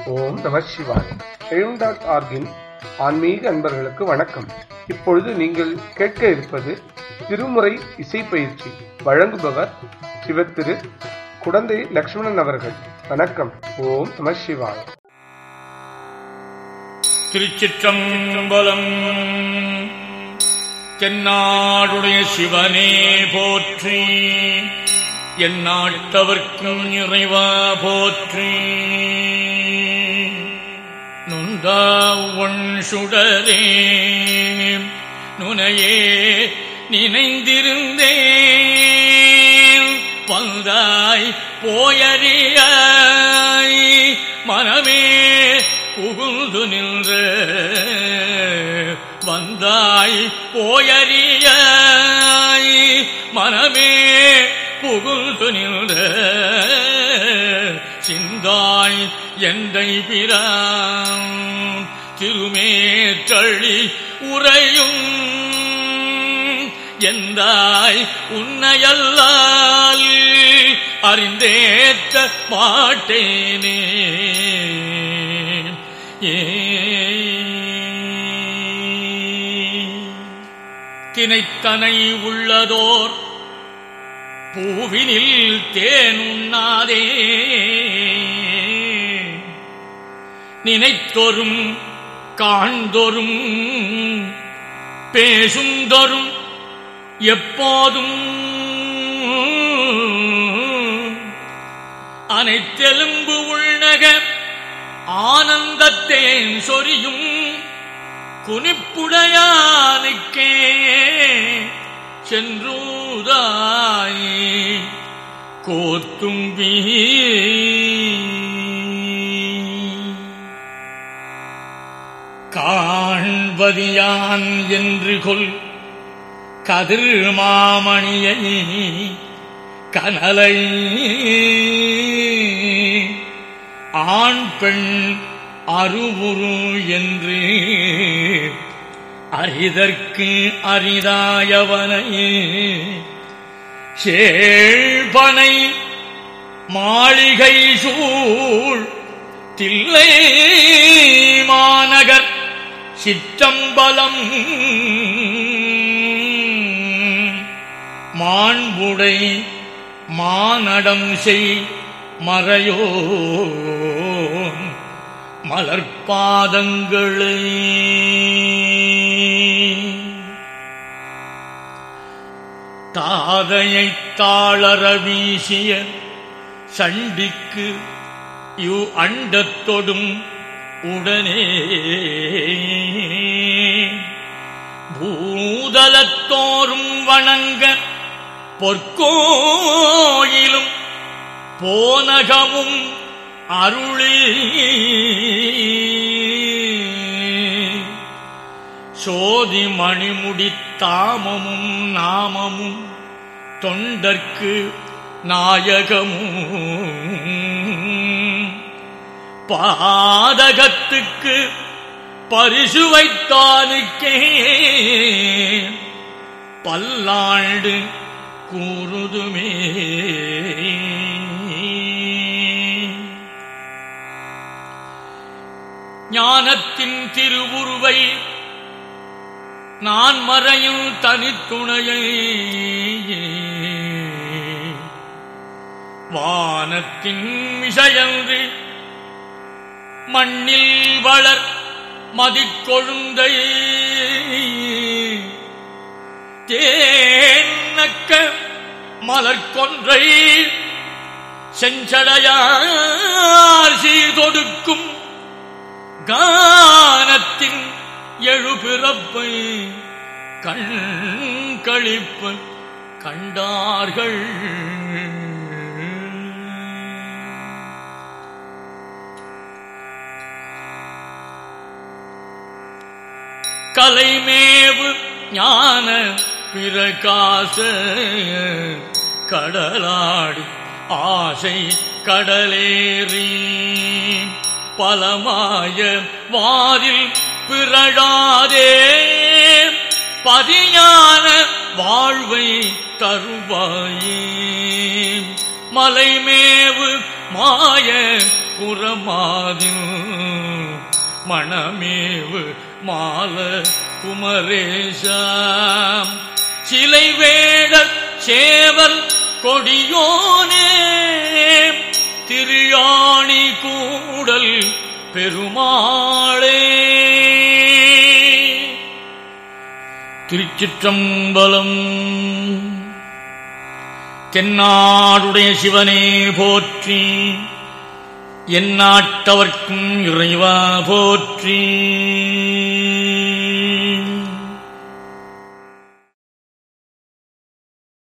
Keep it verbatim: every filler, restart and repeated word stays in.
ஓம் நம சிவாய். எழும் டாட் ஆர்கின் ஆன்மீக அன்பர்களுக்கு வணக்கம். இப்பொழுது நீங்கள் கேட்க இருப்பது திருமுறை இசை பயிற்சி. வழங்குபவர் சிவத்திரு குடந்தை லட்சுமணன் அவர்கள். வணக்கம். ஓம் நம சிவாய். திருச்சிற்றம்பலம். தென்னாடுடைய சிவனே போற்றி, எந்நாட்டவர்க்கும் இறைவா போற்றி. நுந்தாவொன் சுடரே நுனையே நினைந்திருந்தேன், வந்தாய் போயறியாய் மனமே புகுந்து நின்ற. வந்தாய் போயறியாய் மனமே புகுந்து நின்ற. சிந்தாய் எந்தை பிரான் திருமேற்றழி உறையும், எந்தாய் உன்னையல்லால் அறிந்தேற்ற மாட்டேனே. ஏ தினைத்தனை உள்ளதோர் பூவினில் தேனுண்ணாதே, நினைத்தொரும் காண்தொரும் பேசுந்தொரும் எப்போதும் அனைத்தெலும்பு உள்நக ஆனந்தத்தேன் சொரியும் குனிப்புடையானுக்கே சென்றூதாய் கோத்தும்பி. காண்பதியான் என்று கொல் கதிர் மாமணியை கனலை ஆண் பெண் அருவுரு என்று அரிதற்கு அரிதாயவனை சேழ்பனை மாளிகை சூழ் தில்லை மாநகர் சிற்றம்பலம் மாண்புடை மானடம் செய் மறையோ மலர்பாதங்களே. தாதையைத் தாளர வீசிய சண்டிக்கு இவ் அண்டத்தொடும் உடனே பூதலத்தோறும் வணங்க பொற்கோயிலும் போனகமும் அருளி சோதி மணிமுடி தாமமும் நாமமும் தொண்டர்க்கு நாயகமும் பாதகத்துக்கு பரிசு வைத்தானுக்கே பல்லாண்டு கூறுதுமே. ஞானத்தின் திருவுருவை நான் மறையும் தனித்துணையை வானத்தின் விஷயன்று மண்ணில் வளர் மதிக்கொழுந்தை தேனக்க மலர்கொன்றை செஞ்சடையார் சீர்தொடுக்கும் கானத்தின் எழுபிறப்பை கண்களிப்பு கண்டார்கள். கலைமேவு ஞான பிரகாச கடலாடி ஆசை கடலேறி பலமாய வாரில் பிறழாதே பதியான வாழ்வை தருவாயே. மலைமேவு மாய குரமாதின் மணமேவு மால குமரேஷாம் சிலை வேடர் சேவல் கொடியோனே திரியாணி கூடல் பெருமாளே. திருச்சிற்றம்பலம். தென்னாடுடைய சிவனே போற்றி, எந்நாட்டவர்க்கும் இறைவா போற்றி.